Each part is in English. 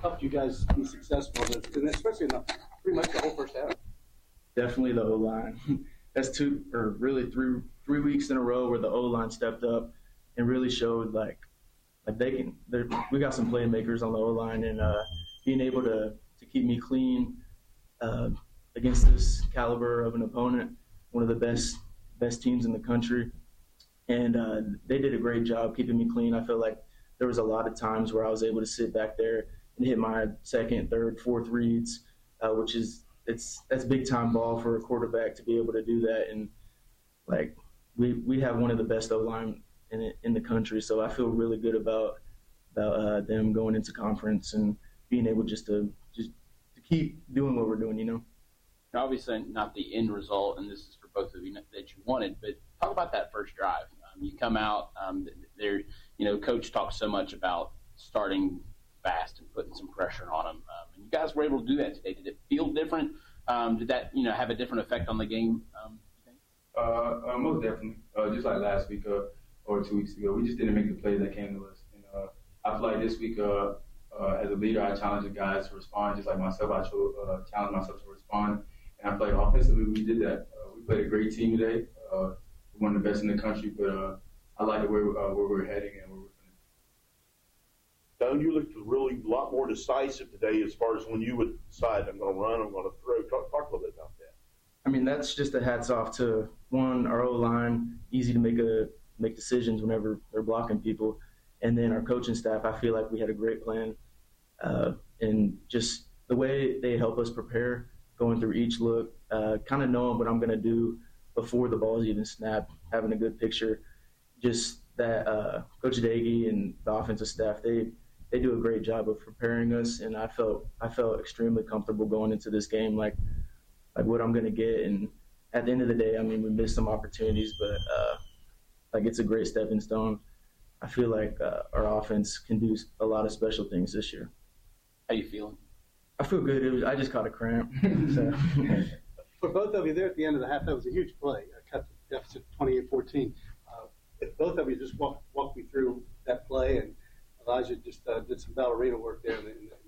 helped you guys be successful, and especially in pretty much the whole first half? Definitely the O-line. That's three weeks in a row where the O-line stepped up and really showed like we got some playmakers on the O-line, and being able to keep me clean against this caliber of an opponent, one of the best teams in the country. And they did a great job keeping me clean. I feel like there was a lot of times where I was able to sit back there and hit my second, third, fourth reads, which is that's big time ball for a quarterback to be able to do that. And like we have one of the best O-line in the country, so I feel really good about them going into conference and being able just to keep doing what we're doing, you know. Obviously not the end result, and this is for both of you, that you wanted, but talk about that first drive. You come out there, Coach talks so much about starting fast and putting some pressure on them, and you guys were able to do that today. Did it feel different? Did that have a different effect on the game, you think? Most definitely. Just like last week or 2 weeks ago, we just didn't make the plays that came to us. And I feel like this week, as a leader, I challenged the guys to respond, just like myself. I challenged myself to respond. And I feel like offensively, we did that. We played a great team today. We're one of the best in the country, but I like the way where we're heading and where we're finishing. Doan, you looked really a lot more decisive today as far as when you would decide, I'm going to run, I'm going to throw. Talk a little bit about that. I mean, that's just a hats off to, one, our O-line, easy to make decisions whenever they're blocking people. And then our coaching staff, I feel like we had a great plan. And just the way they help us prepare, going through each look, kind of knowing what I'm going to do before the ball's even snapped, having a good picture. Just that Coach Daggy and the offensive staff, they do a great job of preparing us, and I felt extremely comfortable going into this game, like what I'm going to get. And at the end of the day, I mean, we missed some opportunities, but it's a great stepping stone. I feel like our offense can do a lot of special things this year. How you feeling? I feel good. I just caught a cramp. So. For both of you there at the end of the half, that was a huge play. Cut the deficit 28-14. If both of you just walk me through that play, and Elijah just did some ballerina work there in the end.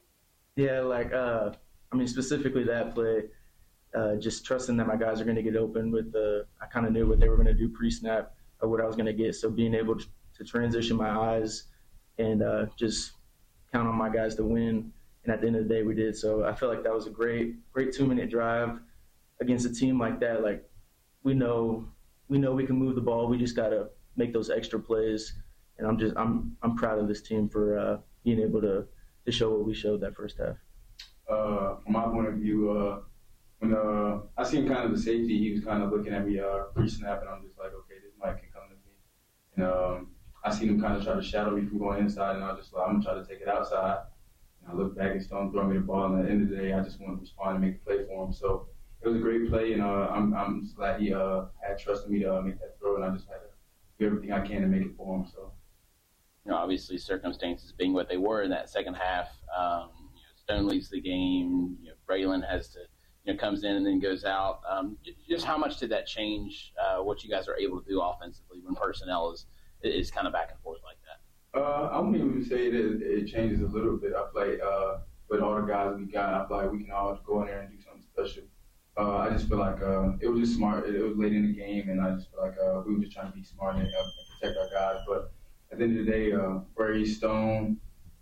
Yeah, specifically that play, just trusting that my guys are going to get open I kind of knew what they were going to do pre-snap, or what I was going to get. So being able to transition my eyes and just count on my guys to win. And at the end of the day, we did. So I feel like that was a great 2-minute drive against a team like that. Like we know we can move the ball. We just got to make those extra plays. And I'm proud of this team for being able to show what we showed that first half. From my point of view, when I seen kind of the safety, he was kind of looking at me pre-snap, and I'm just like, okay, this Mike can come to me. And I seen him kind of try to shadow me from going inside, and I was just like, I'm gonna try to take it outside. And I look back and Stone throw me the ball, and at the end of the day, I just want to respond and make a play for him. So it was a great play, and I'm just glad he had trusted me to make that throw, and I just had to do everything I can to make it for him. So. Obviously circumstances being what they were in that second half, Stone leaves the game. Braylon has to, comes in and then goes out. Just how much did that change what you guys are able to do offensively when personnel is kind of back and forth like that? I wouldn't even say that it changes a little bit. I feel like with all the guys we got, I feel like we can all go in there and do something special. I just feel like it was just smart. It was late in the game, and I just feel like we were just trying to be smart and protect our guys. But at the end of the day, Bray, Stone,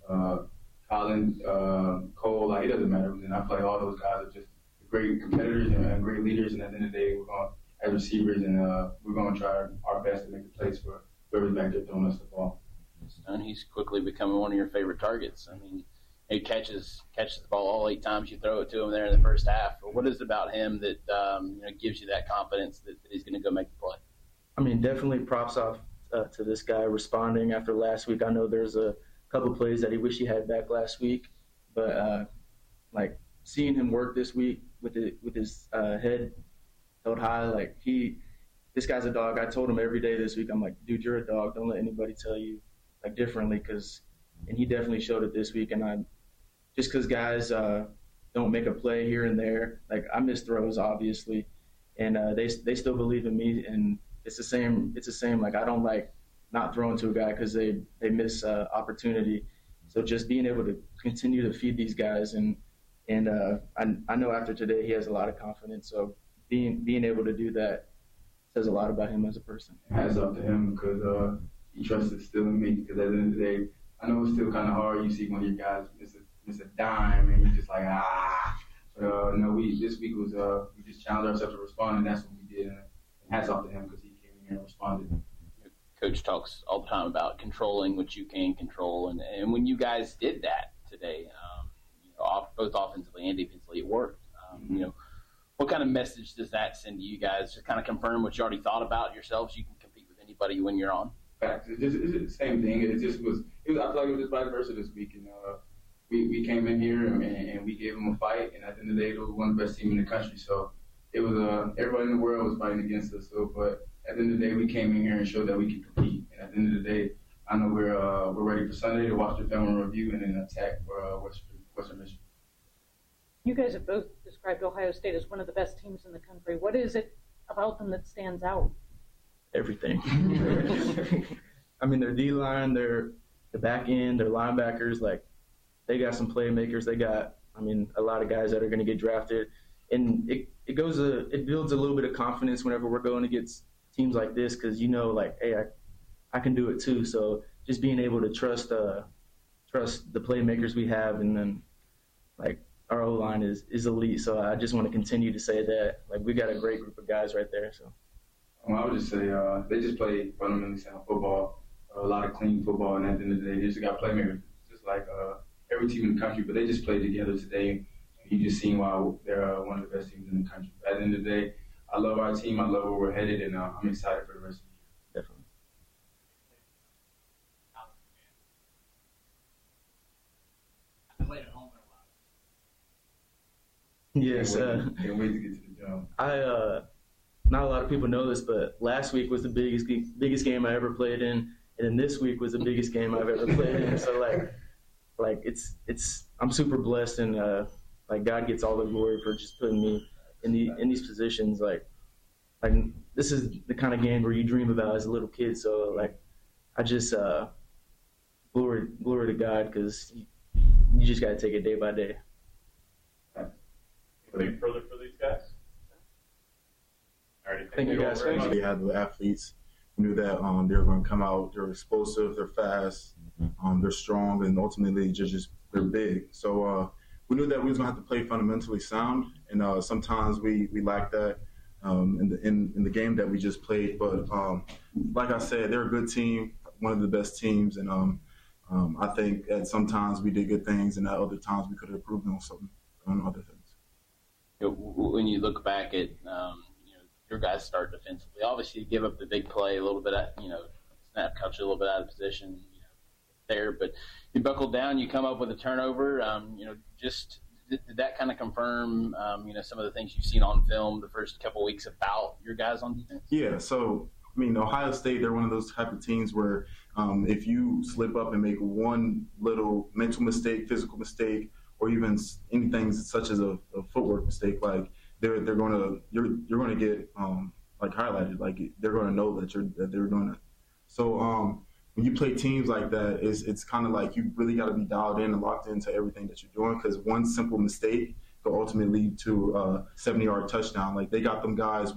Colin, Cole, like, it doesn't matter. And I feel like all those guys are just great competitors and great leaders. And at the end of the day, we're going as receivers, and we're going to try our best to make the plays for whoever's back there throwing us the ball. Stone, he's quickly becoming one of your favorite targets. I mean, he catches the ball all 8 times you throw it to him there in the first half. What is it about him that gives you that confidence that he's going to go make the play? I mean, definitely props off to this guy responding after last week. I know there's a couple plays that he wished he had back last week, but seeing him work this week with his head held high, this guy's a dog. I told him every day this week, I'm like, dude, you're a dog. Don't let anybody tell you differently, and he definitely showed it this week. And just because guys don't make a play here and there, I miss throws obviously, and they still believe in me, and it's the same. I don't like not throwing to a guy because they miss opportunity. So just being able to continue to feed these guys, and I know after today he has a lot of confidence. So being able to do that says a lot about him as a person. Hats off to him because he trusted still in me. Because at the end of the day, I know it's still kind of hard. You see one of your guys miss a dime, and you're just like, ah. But no, this week was we just challenged ourselves to respond, and that's what we did. And hats off to him because he came in here and responded. Coach talks all the time about controlling what you can control, and when you guys did that today, both offensively and defensively, it worked. What kind of message does that send to you guys? Just kind of confirm what you already thought about yourselves. You can compete with anybody when you're on. Facts. It's the same thing. I feel like it was just vice versa this week. And we came in here and we gave them a fight. And at the end of the day, they were one of the best teams in the country. So it was everybody in the world was fighting against us. So, but at the end of the day, we came in here and showed that we can compete. And at the end of the day, I know we're ready for Sunday to watch the film and review and then attack for Western Michigan. You guys have both described Ohio State as one of the best teams in the country. What is it about them that stands out? Everything. I mean, their D-line, their back end, their linebackers, like they got some playmakers. They got, a lot of guys that are going to get drafted. And it builds a little bit of confidence whenever we're going against teams like this because, hey, I can do it too. So just being able to trust the playmakers we have, and then, our O-line is elite. So I just want to continue to say that. We got a great group of guys right there. So I would just say they just play fundamentally sound football, a lot of clean football, and at the end of the day, they just got playmakers, just like every team in the country. But they just played together today, and you just seen why they're one of the best teams in the country. At the end of the day, I love our team. I love where we're headed, and I'm excited for the rest of the year. Definitely. Played at home. Yes. Can't wait to get to the job. Not a lot of people know this, but last week was the biggest game I ever played in, and then this week was the biggest game I've ever played in. So I'm super blessed, and God gets all the glory for just putting me in these positions. This is the kind of game where you dream about as a little kid. So I just glory to God, because you just got to take it day by day. Anything further for these guys? All right, Thank you guys. They had the athletes. We knew that they were going to come out. They're explosive. They're fast. They're strong, and ultimately they're big. So we knew that we was going to have to play fundamentally sound, and sometimes we lack that in the game that we just played. But like I said, they're a good team, one of the best teams, and I think that sometimes we did good things, and at other times we could have improved on other things. When you look back at your guys start defensively, obviously you give up the big play a little bit, snap cuts you a little bit out of position, there, but you buckle down, you come up with a turnover. Just did that kind of confirm, some of the things you've seen on film the first couple of weeks about your guys on defense? Yeah. So Ohio State, they're one of those type of teams where if you slip up and make one little mental mistake, physical mistake, or even anything such as a footwork mistake, you're going to get highlighted. They're going to know that they're doing it. So when you play teams like that, it's kind of like you really got to be dialed in and locked into everything that you're doing, because one simple mistake could ultimately lead to a 70-yard touchdown. They got them guys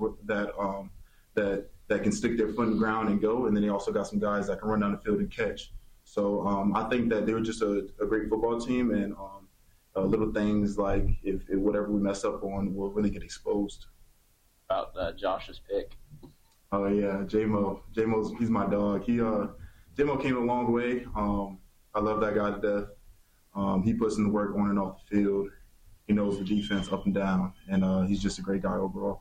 that can stick their foot in the ground and go, and then they also got some guys that can run down the field and catch. So I think that they were just a great football team, and little things like if whatever we mess up on will really get exposed. About Josh's pick. Oh yeah, J-Mo's he's my dog. J-Mo came a long way. I love that guy to death. He puts in the work on and off the field. He knows the defense up and down, and he's just a great guy overall.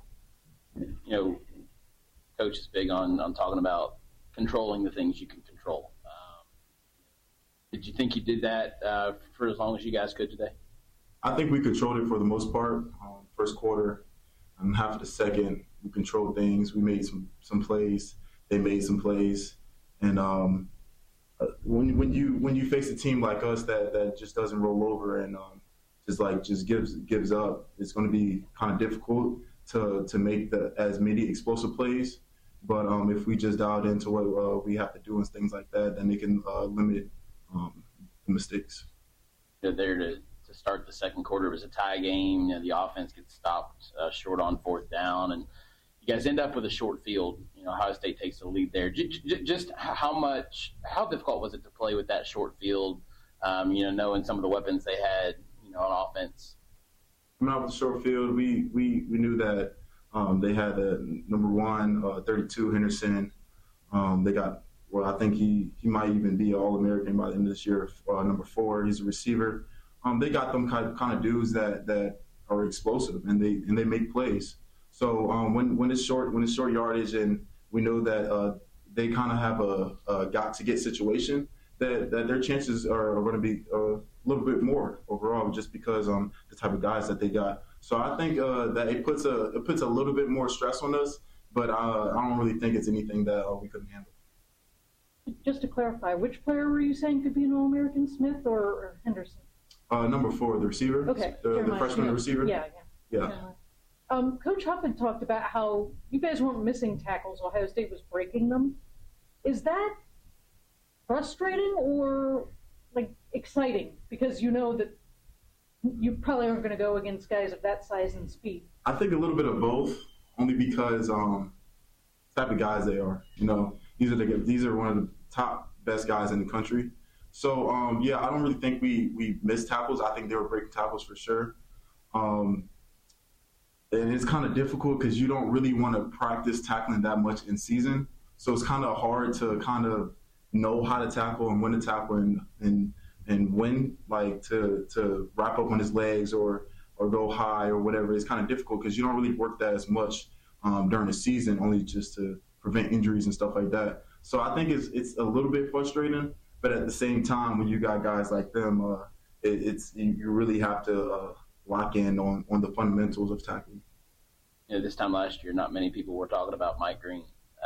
Coach is big on talking about controlling the things you can control. Did you think you did that for as long as you guys could today? I think we controlled it for the most part. First quarter, half of the second, we controlled things. We made some plays. They made some plays, and when you face a team like us that just doesn't roll over and just gives up, it's going to be kind of difficult to make as many explosive plays. But if we just dialed into what we have to do and things like that, then they can limit mistakes. They're there to start the second quarter. It was a tie game. The offense gets stopped short on fourth down, and you guys end up with a short field. Ohio State takes the lead there. Just how difficult was it to play with that short field, knowing some of the weapons they had, on offense? Coming out with the short field, we knew that they had the number 1, 32 Henderson. They got, I think he might even be an All-American by the end of this year. Number 4, he's a receiver. They got them kind of dudes that are explosive and they make plays. So when it's short yardage and we know that they kind of have a got to get situation, that their chances are going to be a little bit more overall, just because the type of guys that they got. So I think that it puts a little bit more stress on us, but I don't really think it's anything that we couldn't handle. Just to clarify, which player were you saying could be an All-American, Smith or Henderson? Number 4, the receiver. Okay. The freshman receiver. Yeah. Coach Huff had talked about how you guys weren't missing tackles. Ohio State was breaking them. Is that frustrating or exciting? Because you know that you probably aren't going to go against guys of that size and speed. I think a little bit of both, only because the type of guys they are. These are one of the top best guys in the country. So I don't really think we missed tackles. I think they were breaking tackles for sure. And it's kind of difficult because you don't really want to practice tackling that much in season. So it's kind of hard to kind of know how to tackle and when to tackle and when to wrap up on his legs or go high or whatever. It's kind of difficult because you don't really work that as much during the season, only just to prevent injuries and stuff like that. So I think it's a little bit frustrating, but at the same time, when you got guys like them, you really have to lock in on the fundamentals of tackling. This time last year, not many people were talking about Mike Green.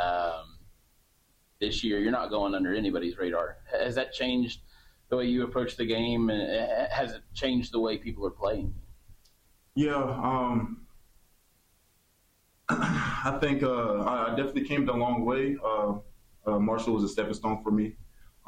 This year, you're not going under anybody's radar. Has that changed the way you approach the game? And has it changed the way people are playing? Yeah, I think I definitely came a long way. Marshall was a stepping stone for me.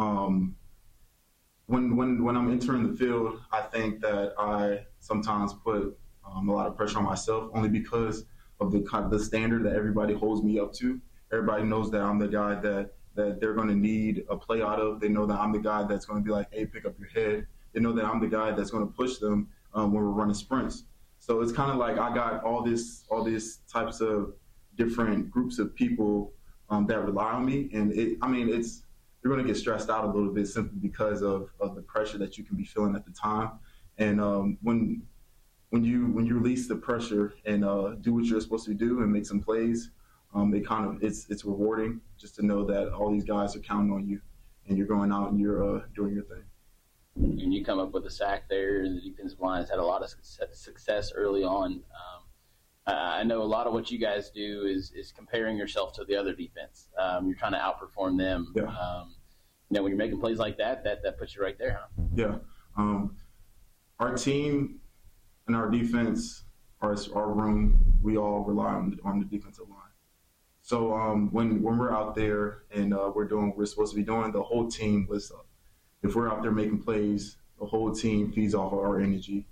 When I'm entering the field, I think that I sometimes put a lot of pressure on myself, only because of the standard that everybody holds me up to. Everybody knows that I'm the guy that they're going to need a play out of. They know that I'm the guy that's going to be like, hey, pick up your head. They know that I'm the guy that's going to push them when we're running sprints. So it's kind of like I got all these types of different groups of people that rely on me, and you're going to get stressed out a little bit simply because of the pressure that you can be feeling at the time. And when you release the pressure and do what you're supposed to do and make some plays, it's rewarding just to know that all these guys are counting on you, and you're going out and you're doing your thing. And you come up with a sack there, and the defensive line has had a lot of success early on. I know a lot of what you guys do is comparing yourself to the other defense. You're trying to outperform them. Yeah. When you're making plays like that puts you right there, huh? Yeah. Our team and our defense, our room, we all rely on the defensive line. So when we're out there and we're doing what we're supposed to be doing, the whole team lifts up. If we're out there making plays, the whole team feeds off of our energy.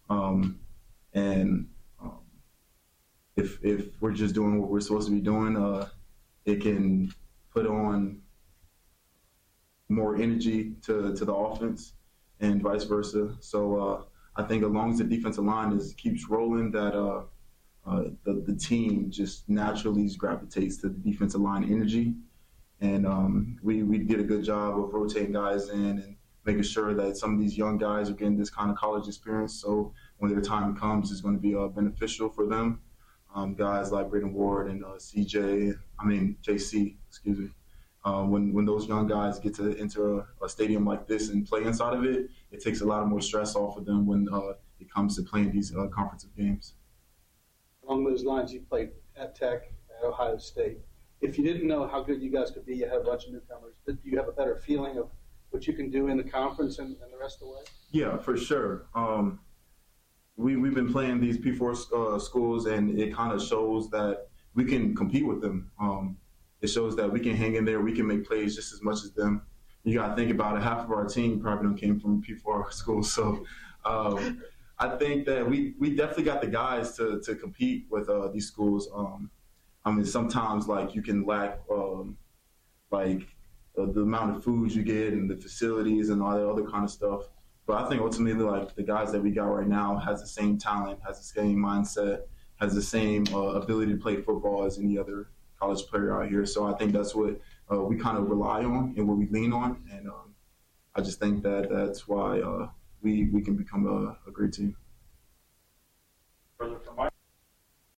If we're just doing what we're supposed to be doing, it can put on more energy to the offense and vice versa. So I think as long as the defensive line keeps rolling, that the team just naturally gravitates to the defensive line energy. And we did a good job of rotating guys in and making sure that some of these young guys are getting this kind of college experience. So when their time comes, it's going to be beneficial for them. Guys like Braden Ward and JC, excuse me. When those young guys get to enter a stadium like this and play inside of it, it takes a lot more stress off of them when it comes to playing these conference games. Along those lines, you played at Tech, at Ohio State. If you didn't know how good you guys could be, you had a bunch of newcomers. Do you have a better feeling of what you can do in the conference and the rest of the way? Yeah, for sure. We've been playing these P4 schools, and it kind of shows that we can compete with them. It shows that we can hang in there, we can make plays just as much as them. you got to think about it. Half of our team probably came from P4 schools. So I think that we definitely got the guys to compete with these schools. I mean, sometimes like you can lack the amount of food you get and the facilities and all that other kind of stuff. But I think ultimately, like the guys that we got right now has the same talent, has the same mindset, has the same ability to play football as any other college player out here. So I think that's what we kind of rely on and what we lean on. And I just think that that's why we can become a great team. Further from Mike?